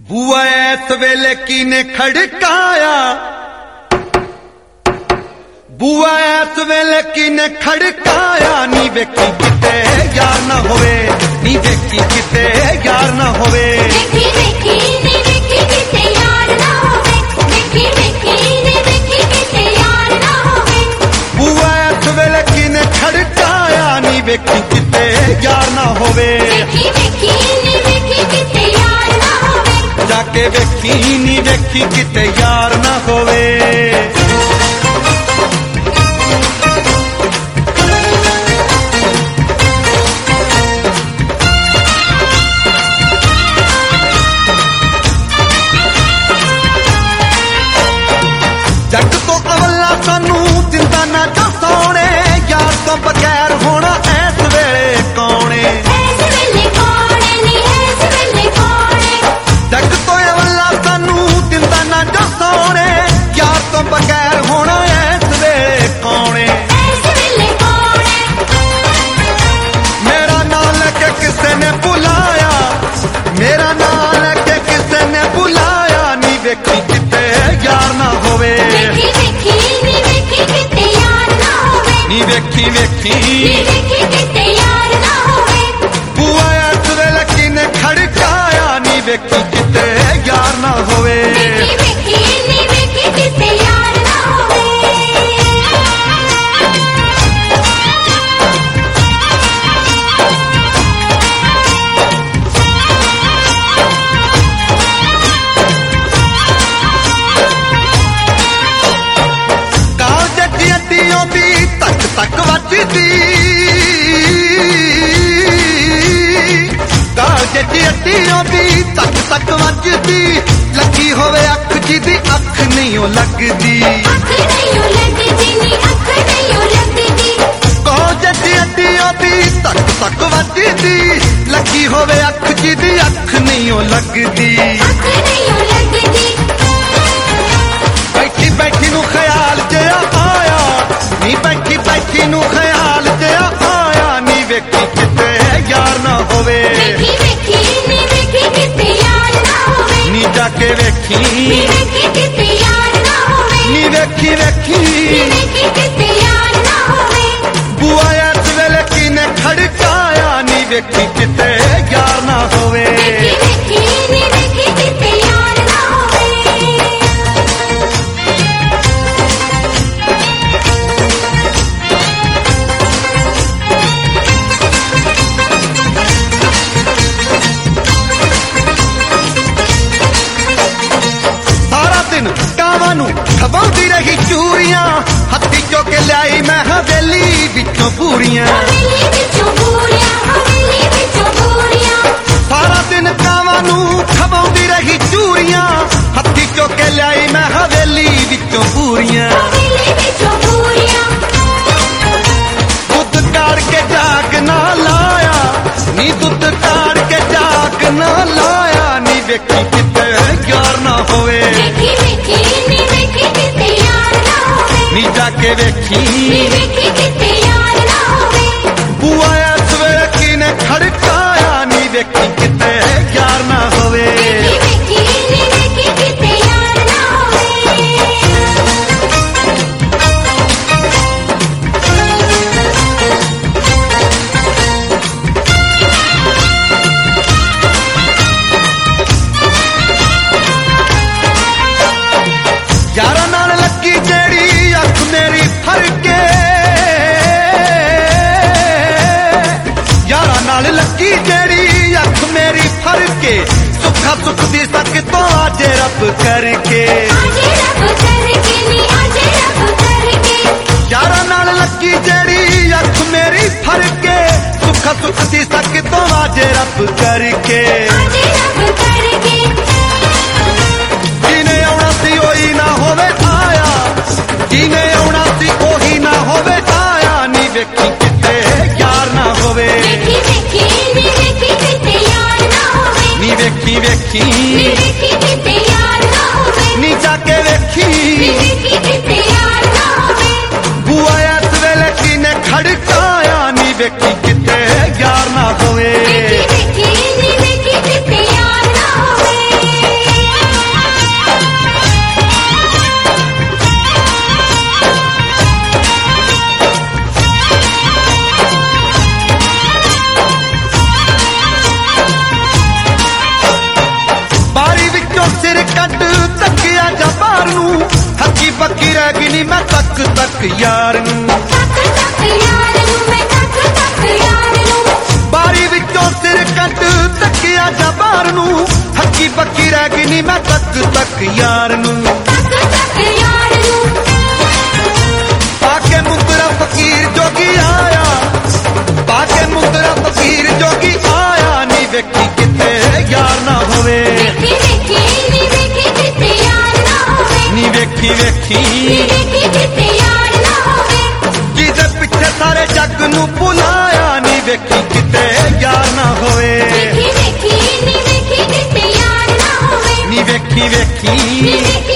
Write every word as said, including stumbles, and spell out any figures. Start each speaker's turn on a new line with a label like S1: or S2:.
S1: ਬੂਆ ਇਸ ਵੇਲੇ ਕਿਨੇ ਖੜਕਾਇਆ, ਬੂਆ ਇਸ ਵੇਲੇ ਕਿਨੇ ਖੜਕਾਇਆ। ਨੀ ਵੇਖੀ ਕਿਤੇ ਯਾਰ ਨਾ ਹੋਵੇ, ਨੀ ਵੇਖੀ ਕਿਤੇ ਯਾਰ ਨਾ ਹੋਵੇ।
S2: ਵੇਖੀ ਵੇਖੀ ਨੀ ਵੇਖੀ ਕਿਤੇ ਯਾਰ ਨਾ ਹੋਵੇ, ਵੇਖੀ ਵੇਖੀ ਨੀ ਵੇਖੀ ਕਿਤੇ ਯਾਰ ਨਾ ਹੋਵੇ।
S1: ਬੂਆ ਇਸ ਵੇਲੇ ਕਿਨੇ ਖੜਕਾਇਆ, ਨੀ ਵੇਖੀ ਕਿਤੇ ਯਾਰ ਨਾ ਹੋਵੇ।
S2: ਵੇਖੀ ਵੇਖੀ ਨੀ ਵੇਖੀ ਕਿਤੇ ਯਾਰ ਨਾ ਹੋਵੇ।
S1: ਜਾ ਕੇ ਵੇਖੀ ਨੀ ਵੇਖੀ ਕਿਤੇ ਯਾਰ ਨਾ ਹੋਵੇ। जग तो अवला सानू दिंदा ना जा सोने, यार तो बगैर होना ऐस वेले कौने।
S2: ऐस वेले कौने नी ऐस वेले कौने।
S1: जग तो अवला सानू दिंदा ना जा सोने, यार तो बगैर होना ऐस वेले कौने।
S2: ऐस वेले कौने।
S1: मेरा नाम लेके किसे ने बुलाया, मेरा नाम लेके किसे ने बुलाया। नी वेखी किते यार ना होवे,
S2: ਵੇਖੀ ਵੇਖੀ ਨੀ ਵੇਖੀ ਕਿਤੇ ਯਾਰ ਨਾ ਹੋਵੇ।
S1: ਨੀ ਵੇਖੀ ਵੇਖੀ
S2: ਨੀ ਵੇਖੀ ਕਿਤੇ ਯਾਰ ਨਾ ਹੋਵੇ।
S1: ਬੂਆ ਇਸ ਵੇਲੇ ਕਿਨੇ ਖੜਕਾਇਆ, ਨੀ ਵੇਖੀ ਕਿਤੇ ਯਾਰ ਨਾ ਹੋਵੇ।
S2: ਵੇਖੀ ਵੇਖੀ ਨੀ ਵੇਖੀ ਕਿਤੇ ਯਾਰ ਨਾ ਹੋਵੇ।
S1: तक तक वजदी कालज दी अड्डियों दी तक तक वजदी। लगी होवे अख जी दी अख नहीं ओ लगदी,
S2: अख नहीं ओ लगदी नी अख नहीं ओ लगदी।
S1: कालज दी अड्डियों दी तक तक वजदी। लगी होवे अख जी दी अख नहीं ओ लगदी,
S2: अख नहीं ओ लगदी।
S1: बैठी बैठी नू ख्याल जिहा आया, नी बैठी बैठी नू ख्याल जिहा आया। नी वेखी किते यार ना होवे,
S2: ਵੇਖੀ ਵੇਖੀ ਨੀ ਵੇਖੀ ਕਿਤੇ ਯਾਰ ਨਾ ਹੋਵੇ।
S1: नी जाके वेखी
S2: ਨੀ ਵੇਖੀ ਕਿਤੇ ਯਾਰ ਨਾ ਹੋਵੇ।
S1: नी वेखी वेखी
S2: ਨੀ ਵੇਖੀ ਕਿਤੇ ਯਾਰ ਨਾ ਹੋਵੇ।
S1: बूआ इस वेले किने खड़काया, नी वेखी किते यार ना होवे।
S2: ਵੇਖੀ ਵੇਖੀ ਨੀ ਵੇਖੀ ਕਿਤੇ ਯਾਰ ਨਾ ਹੋਵੇ।
S1: सारा दिन कावां नू खवाउंदी रही चूरियां, हत्थी चो के लाई मैं हवेली विचों पूरियां।
S2: हवेली विचों पूरियां, हवेली विचों पूरियां।
S1: सारा दिन कावां नू खवाउंदी रही चूरियां, हत्थी चो के लाई मैं हवेली विचों पूरियां।
S2: हवेली विचों पूरियां।
S1: दुध काड़ के जाग ना लाया, नी दुध काड़ के जाग ना लाया। नी वेखी किते यार ना होवे,
S2: ਵੇਖੀ ਵੇਖੀ ਨੀ ਵੇਖੀ ਕਿਤੇ ਯਾਰ ਨਾ ਹੋਵੇ।
S1: नी जाके वेखी
S2: ਨੀ ਵੇਖੀ ਕਿਤੇ ਯਾਰ ਨਾ ਹੋਵੇ।
S1: बूआ इस वेले किने खड़काया, नी वेखी किते यार ना होवे।
S2: ਵੇਖੀ ਵੇਖੀ ਨੀ ਵੇਖੀ ਕਿਤੇ ਯਾਰ ਨਾ ਹੋਵੇ।
S1: यारा नाल लगी जेड़ी अख मेरी फरके, यारा नाल लगी जेड़ी अख मेरी फरके। सुखा सुख दी सक तो आज रब करके,
S2: आजे रब करके नी आजे रब करके।
S1: यारा नाल लगी जेड़ी अख मेरी फरके। सुखा सुख दी सक तो आज रब करके।
S2: आजे रब करके।
S1: जिने आउणा सी ओही ना होवे आया, जिने आउणा सी ओही ना होवे आया। नी वेखी किते यार ना होवे,
S2: ਵੇਖੀ ਵੇਖੀ ਨੀ ਵੇਖੀ ਕਿਤੇ ਯਾਰ ਨਾ ਹੋਵੇ।
S1: नी वेखी वेखी
S2: ਨੀ ਵੇਖੀ ਕਿਤੇ ਯਾਰ ਨਾ ਹੋਵੇ।
S1: नी जाके वेखी।
S2: ਨੀ ਵੇਖੀ ਕਿਤੇ ਯਾਰ ਨਾ ਹੋਵੇ।
S1: बूआ इस वेले किने खड़काया, नी वेखी किते यार ना होवे।
S2: ਵੇਖੀ ਵੇਖੀ ਨੀ ਵੇਖੀ
S1: ਤੱਕ ਤੱਕ ਯਾਰ ਨੂੰ
S2: ਤੱਕ ਤੱਕ ਯਾਰ ਨੂੰ ਮੈਂ ਤੱਕ ਤੱਕ ਯਾਰ ਨੂੰ
S1: ਬਾਰੀ ਵਿੱਚੋਂ ਸਿਰ ਕੱਢ ਤੱਕਿਆ ਜਾ ਬਾਹਰ ਨੂੰ ਹੱਕੀ ਪੱਕੀ ਰਹਿ ਗਈ ਨੀ ਮੈਂ ਤੱਕ ਤੱਕ ਯਾਰ ਨੂੰ
S2: ਤੱਕ ਤੱਕ ਯਾਰ ਨੂੰ
S1: ਪਾ ਕੇ ਮੁੰਦਰਾ ਫਕੀਰ ਜੋਗੀ ਆਇਆ ਪਾ ਕੇ ਮੁੰਦਰਾ ਫਕੀਰ ਜੋਗੀ ਆਇਆ ਨੀ ਵੇਖੀ ਕਿਤੇ ਯਾਰ ਨਾ ਹੋਵੇ
S2: ਵੇਖੀ ਵੇਖੀ ਨੀ ਵੇਖੀ ਕਿਤੇ ਯਾਰ ਨਾ ਹੋਵੇ
S1: ਨੀ ਵੇਖੀ ਵੇਖੀ
S2: ਨੀ ਵੇਖੀ ਕਿਤੇ ਯਾਰ ਨਾ ਹੋਵੇ
S1: ਜਿਹਦੇ ਪਿੱਛੇ ਸਾਰੇ ਜੱਗ ਨੂੰ ਭੁਲਾਇਆ ਨੀ ਵੇਖੀ ਕਿਤੇ ਯਾਰ ਨਾ ਹੋਵੇ
S2: ਵੇਖੀ ਵੇਖੀ ਨੀ ਵੇਖੀ ਕਿਤੇ ਯਾਰ ਨਾ ਹੋਵੇ
S1: ਨੀ ਵੇਖੀ ਵੇਖੀ
S2: ਨੀ ਵੇਖੀ